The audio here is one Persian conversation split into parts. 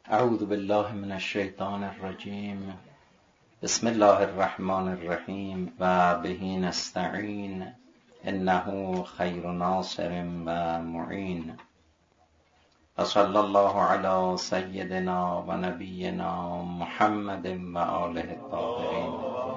اعوذ بالله من الشیطان الرجیم. بسم الله الرحمن الرحیم و به نستعین انه خیر ناصر و معین. و صلی الله علی سیدنا و نبینا محمد و آله الطاهرین.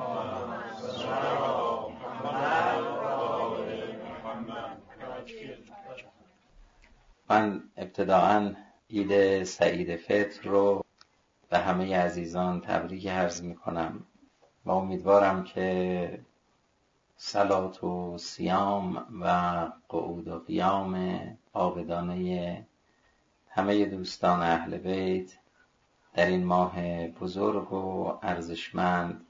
من ابتداءً عید سعید فطر رو به همه عزیزان تبریک عرض می کنم و امیدوارم که صلات و صیام و قعود و قیام عابدانه همه دوستان اهل بیت در این ماه بزرگ و ارزشمند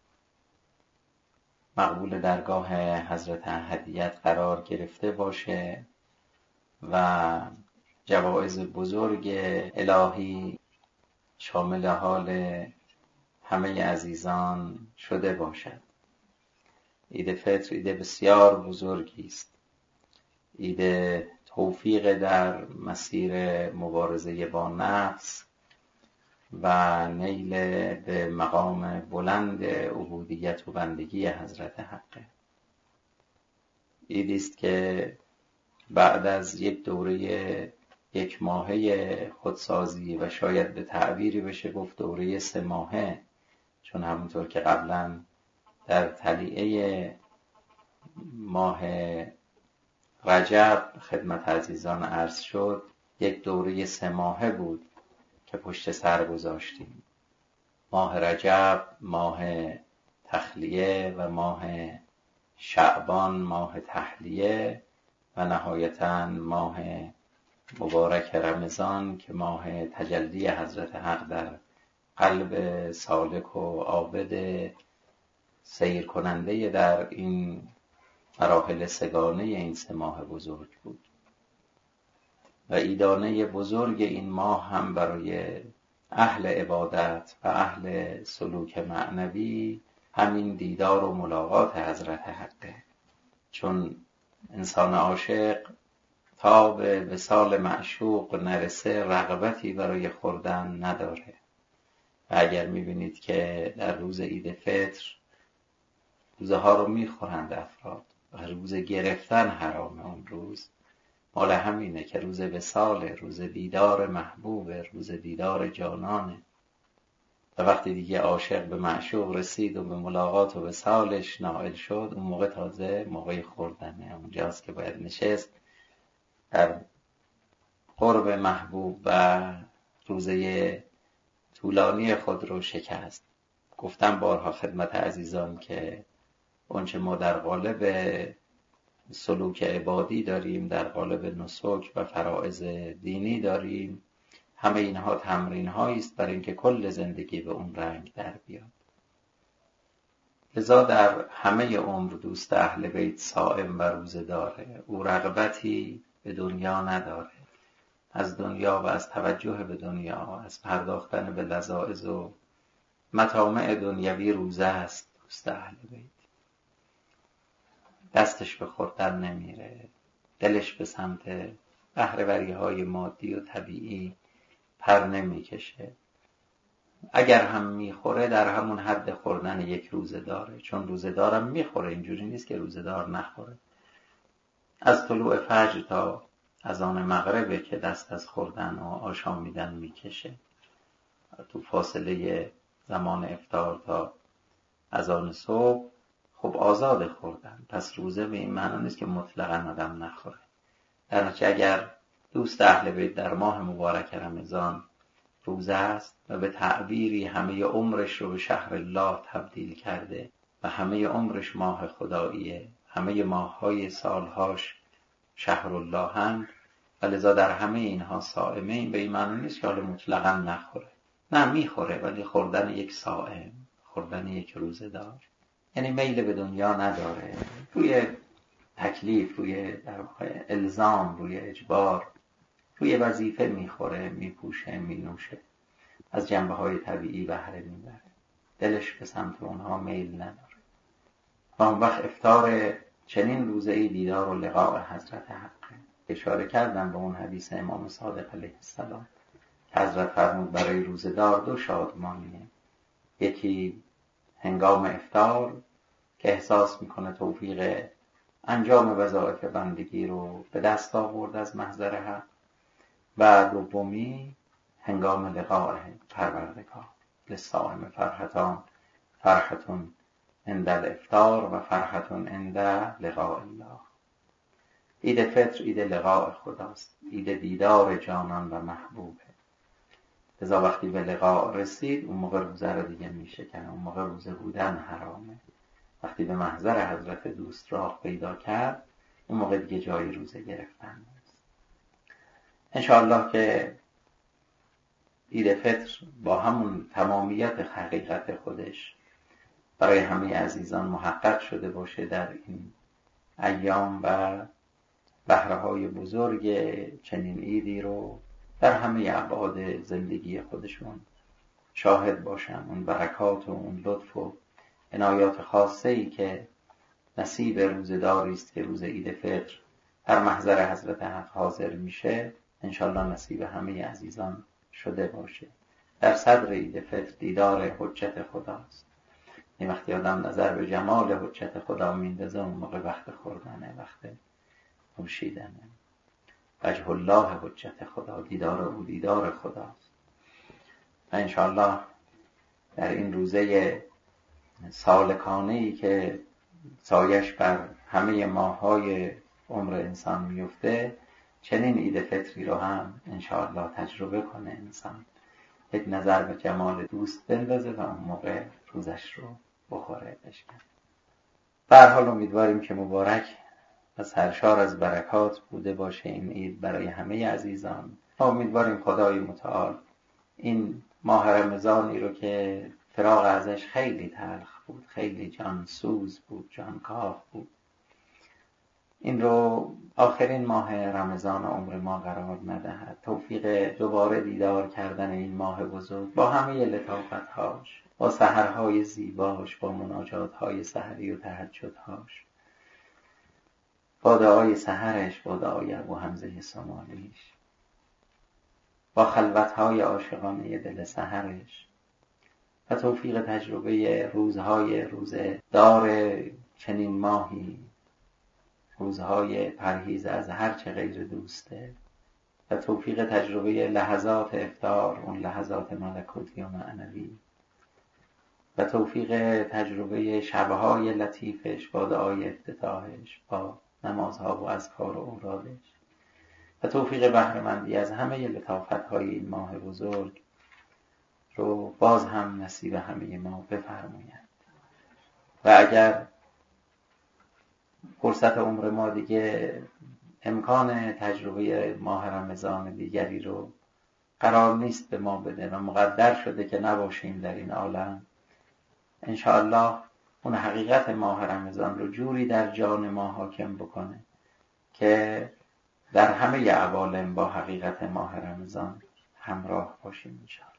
مقبول درگاه حضرت احدیت قرار گرفته باشه و جوایز بزرگ الهی شامل حال همه عزیزان شده باشد. عید فطر عید بسیار بزرگی است، عید توفیق در مسیر مبارزه با نفس و نیل به مقام بلند عبودیت و بندگی حضرت حقه. عیدی است که بعد از یک دوره یک ماهه خودسازی و شاید به تعبیری بشه گفت دوره 3 ماهه، چون همونطور که قبلا در طلیعه ماه رجب خدمت عزیزان عرض شد، یک دوره 3 ماهه بود که پشت سر گذاشتیم. ماه رجب ماه تخلیه و ماه شعبان ماه تحلیه و نهایتاً ماه مبارک رمضان که ماه تجلی حضرت حق در قلب سالک و عابد سیر کننده در این مراحل سگانه این 3 ماه بزرگ بود. و عیدانه بزرگ این ماه هم برای اهل عبادت و اهل سلوک معنوی همین دیدار و ملاقات حضرت حقه، چون انسان عاشق تا به وصال معشوق نرسه رغبتی برای خوردن نداره. و اگر میبینید که در روز عید فطر روزه ها رو میخورند افراد و روز گرفتن حرامه، اون روز مال همینه که روز وصال، روز دیدار محبوب، روز دیدار جانانه. و وقتی دیگه عاشق به معشوق رسید و به ملاقات و وصالش نائل شد، اون موقع تازه موقع خوردنه، اونجاست که باید نشست در قرب محبوب و روزه طولانی خود رو شکست. گفتم بارها خدمت عزیزان که اونچه ما در قالب سلوک عبادی داریم، در قالب نسک و فرائض دینی داریم، همه اینها تمرین هایی است برای اینکه کل زندگی به اون رنگ در بیاد. لذا در همه عمر دوست اهل بیت صائم و روزه داره، او رغبتی به دنیا نداره، از دنیا و از توجه به دنیا، از پرداختن به لذائذ و مطامع دنیوی روزه است. دوست اهل بیت دستش به خوردن نمیره، دلش به سمت بهره‌وری های مادی و طبیعی پر نمیکشه. اگر هم میخوره در همون حد خوردن یک روزه داره، چون روزه دارم میخوره، اینجوری نیست که روزه دار نخوره. از طلوع فجر تا اذان مغربه که دست از خوردن و آشامیدن میکشه. تو فاصله زمان افطار تا اذان صبح خب آزاد خوردن، پس روزه به این معنا نیست که مطلقاً آدم نخوره. در نتیجه اگر دوست اهل بیت در ماه مبارک رمضان روزه است و به تعبیری همه عمرش رو به شهر الله تبدیل کرده و همه عمرش ماه خداییه، همه ماه‌های سالهاش شهر الله هم، و لذا در همه اینها صائمه، این به این معنی نیست که حالا مطلقاً نخوره. نه، میخوره، ولی خوردن یک صائم، خوردن یک روزه دار، یعنی میل به دنیا نداره، روی تکلیف، روی در واقع الزام، روی اجبار، روی وظیفه میخوره، میپوشه، مینوشه، از جنبه های طبیعی بهره میبره، دلش به سمت اونها میل نداره. و اون وقت افطار چنین روزه ای دیدار و لقاء حضرت حقه. اشاره کردم به اون حدیث امام صادق علیه السلام حضرت فرمود برای روزدار دو شادمانیه. یکی هنگام افطار که احساس میکنه توفیق انجام وظایف بندگی رو به دست آورد از محضر حق، و دومی هنگام لقاء پروردگار. للصائم فرحتان، فرحتون عند الافطار و فرحتون عند لقاء الله. عید فطر عید لقاء خداست، عید دیدار جانان و محبوبه. لذا وقتی به لقاء رسید اون موقع روزه رو دیگه میشکنه، اون موقع روزه بودن حرامه. وقتی به محضر حضرت دوست راه پیدا کرد اون موقع دیگه جای روزه گرفتن نیست. انشاءالله که عید فطر با همون تمامیت حقیقت خودش برای همه عزیزان محقق شده باشه در این ایام و بهره‌های بزرگ چنین عیدی رو در همه ابعاد زندگی خودشون شاهد باشن. اون برکات و اون لطف و عنایات خاصه‌ای که نصیب روزداری است که روز عید فطر در محضر حضرت حق حاضر میشه، انشالله نصیب همه عزیزان شده باشه. در صدر عید فطر دیدار حجت خداست. این وقتی آدم نظر به جمال حجت خدا میندازه اون موقع وقت خوردنه، وقت نوشیدنه. وجه الله حجت خدا، دیدار او دیدار خداست. و انشالله در این روزه سالکانه‌ای که سایش بر همه ماه‌های عمر انسان میفته، چنین عید فطری رو هم انشاءالله تجربه کنه انسان، یک نظر به جمال دوست بندازه و اون موقع روزش رو بخوره بشکنه. به هر حال امیدواریم که مبارک و سرشار از برکات بوده باشه این عید برای همه عزیزان. و امیدواریم خدای متعال این ماه رمضانی رو که فراق ازش خیلی تلخ بود، خیلی جانسوز بود، جانکاه بود، این رو آخرین ماه رمضان عمر ما قرار ندهد. توفیق دوباره دیدار کردن این ماه بزرگ با همه لطافت‌هاش، با سحرهای زیباش، با مناجات‌های سحری و تهجدهاش، با دعای سحرش، با دعای ابو حمزه سمالیش، با خلوت‌های عاشقانه دل سحرش و توفیق تجربه روزهای روزدار چنین ماهی، روزهای پرهیز از هر چه غیر دوسته، و توفیق تجربه لحظات افطار، اون لحظات ملکوتی و معنوی، و توفیق تجربه شبهای لطیفش با دعای افتتاحش، با نمازها و اذکار و اورادش، و توفیق بهره‌مندی از همه لطافت‌های این ماه بزرگ رو باز هم نصیب همه ما بفرماید. و اگر فرصت عمر ما دیگه امکان تجربه ماه رمضان دیگری رو قرار نیست به ما بده و مقدر شده که نباشیم در این عالم، انشاءالله اون حقیقت ماه رمضان رو جوری در جان ما حاکم بکنه که در همه عوالم با حقیقت ماه رمضان همراه باشیم انشاءالله.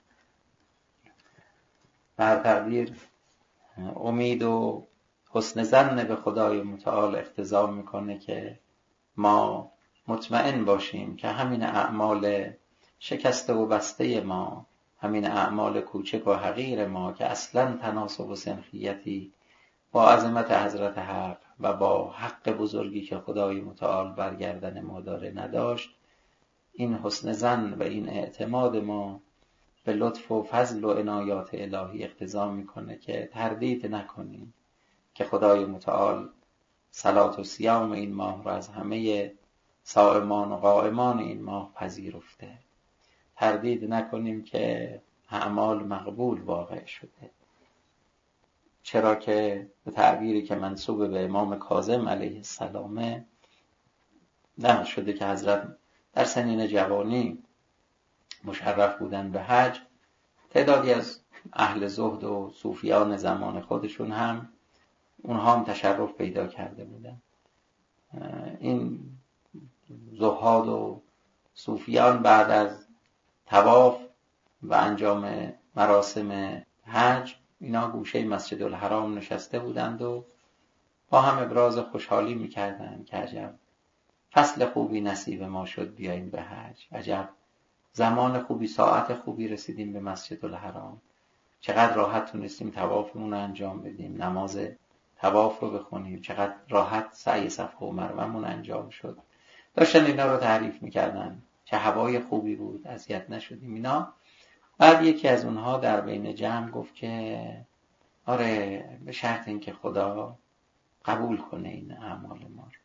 بر تقدیر امید و حسن ظن به خدای متعال اقتضا میکنه که ما مطمئن باشیم که همین اعمال شکسته و بسته ما، همین اعمال کوچک و حقیر ما که اصلا تناسب و سنخیتی با عظمت حضرت حق و با حق بزرگی که خدای متعال برگردن ما داره نداشت، این حسن ظن و این اعتماد ما به لطف و فضل و عنایات الهی اقتضا میکنه که تردید نکنیم که خدای متعال صلات و صیام این ماه را از همه صائمان و قائمان این ماه پذیرفته. تردید نکنیم که اعمال مقبول واقع شده، چرا که به تعبیری که منسوب به امام کاظم علیه السلام نقل شده که حضرت در سنین جوانی مشرف بودن به حج، تعدادی از اهل زهد و صوفیان زمان خودشون هم اونها هم تشرف پیدا کرده بودن. این زهاد و صوفیان بعد از طواف و انجام مراسم حج اینا گوشه مسجد الحرام نشسته بودند و با هم ابراز خوشحالی میکردند که عجب فصل خوبی نصیب ما شد بیاییم به حج، عجب زمان خوبی، ساعت خوبی رسیدیم به مسجد الحرام، چقدر راحت تونستیم طوافمون رو انجام بدیم، نماز طواف رو بخونیم، چقدر راحت سعی صفا و مروهمون انجام شد. داشتن اینا رو تعریف میکردن، چه هوای خوبی بود، اذیت نشدیم اینا. بعد یکی از اونها در بین جمع گفت که آره، به شرط اینکه خدا قبول کنه این اعمال ما رو.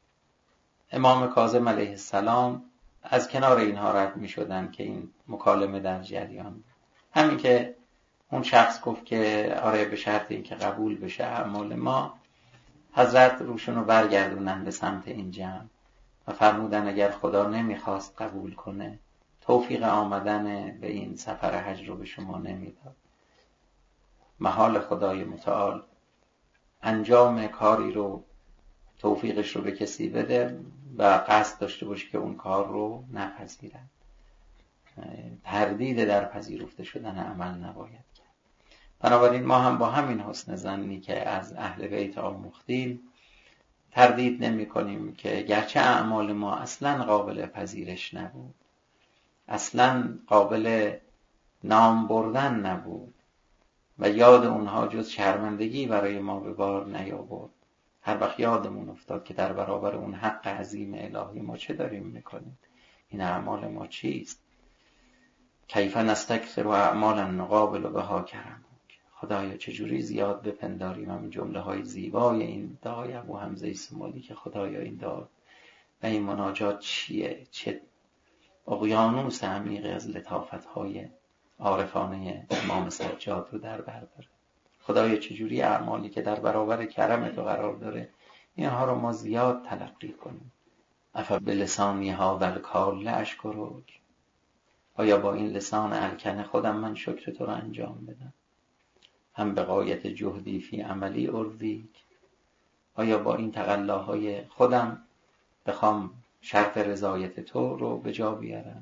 امام کاظم علیه السلام از کنار اینها رد می شدن که این مکالمه در جریان بود. همین که اون شخص گفت که آره به شرط اینکه قبول بشه اعمال ما، حضرت روشون رو برگردونن به سمت این جمع و فرمودن اگر خدا نمیخواست قبول کنه توفیق آمدن به این سفر حج رو به شما نمیداد. محال خدای متعال انجام کاری رو توفیقش رو به کسی بده و قصد داشته باشه که اون کار رو نپذیرد. تردید در پذیرفته شدن عمل نباید کرد. بنابراین ما هم با همین حسن ظنی که از اهل بیت آموختیم تردید نمی کنیم که گرچه اعمال ما اصلا قابل پذیرش نبود، اصلا قابل نام بردن نبود و یاد اونها جز شرمندگی برای ما به بار نیاورد، هر وقت یادمون افتاد که در برابر اون حق عظیم الهی ما چه داریم میکنیم، این اعمال ما چیست، کیف نستکثر اعمالا نقابل بها کرمک، خدایا چجوری زیاد بپنداریم همین جمله های زیبای این دعای ابو حمزه سمالی که خدایا این دعا و این مناجات چیه، چه اقیانوس عمیق از لطافت های عارفانه امام سجاد رو در بر داره. خدایا چجوری اعمالی که در برابر کرم تو قرار داره اینها رو ما زیاد تلقی کنیم. افا به لسانی ها والکال اشکرک، آیا با این لسان الکنه خودم من شکر تو رو انجام بدم؟ هم به غایت جهدی فی عملی ارویک، آیا با این تقلاهای خودم بخوام شرط رضایت تو رو به جا بیارم؟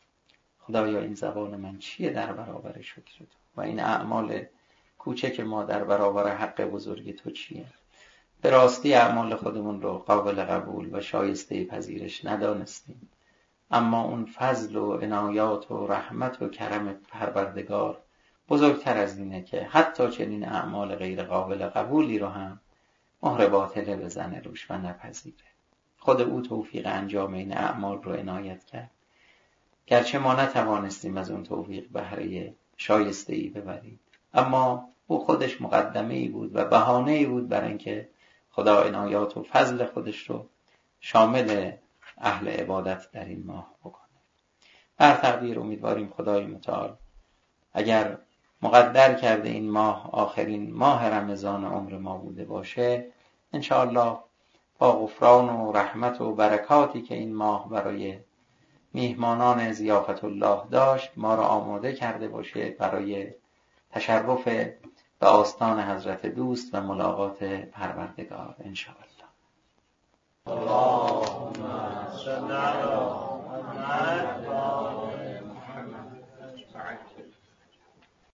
خدایا این زبان من چیه در برابر شکر تو و این اعمال کوچک ما در برابر حق بزرگ تو چیه؟ به راستی اعمال خودمون رو قابل قبول و شایسته پذیرش ندانستیم، اما اون فضل و عنایات و رحمت و کرم پروردگار بزرگتر از اینه که حتی چنین اعمال غیر قابل قبولی رو هم مهر باطله بزنه روش و نپذیره. خود او توفیق انجام این اعمال رو عنایت کرد، گرچه ما نتوانستیم از اون توفیق بهره شایسته‌ای ببریم، اما او خودش مقدمه‌ای بود و بهانه‌ای بود برای اینکه خدا عنایات و فضل خودش رو شامل اهل عبادت در این ماه بکنه. بر تقدیر امیدواریم خدای متعال اگر مقدر کرده این ماه آخرین ماه رمضان عمر ما بوده باشه، انشاءالله با غفران و رحمت و برکاتی که این ماه برای میهمانان ضیافت الله داشت ما را آماده کرده باشه برای تشرف به آستان حضرت دوست و ملاقات پروردگار انشاءالله. اللهم صل علی